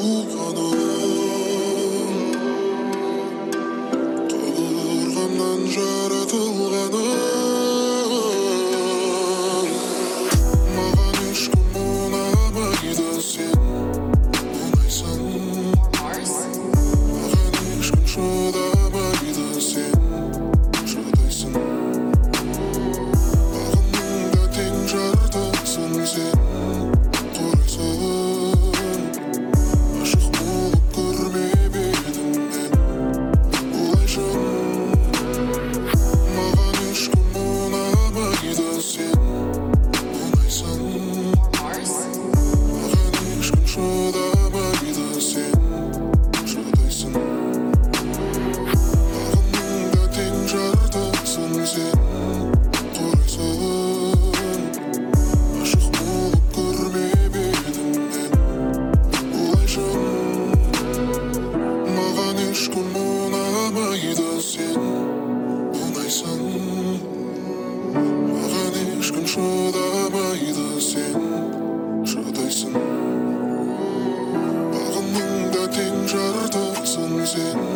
туғаным, тұғырғаннан жаратылғаным. Маған ешкім ұнамайды, сен ұнайсың. Маған ешкім шыдамайды, сен шыдайсың. Бағымның да тең жартысың, сен тұрайсың. Ашық болып көрмеп едім мен олайша. Маған ешкім ұнамайды, сен ұнайсың. Маған ешкім шыдамайды, сен шыдайсың. Бағымның да тең жартысың, сен тұрайсың. Ашық болып көрмеп едім мен олайша. Маған ешкім ұнамайды, сен ұнайсың. Маған ешкім шыдамайды, сен шыдайсың. Бағымның да тең жартысың, сен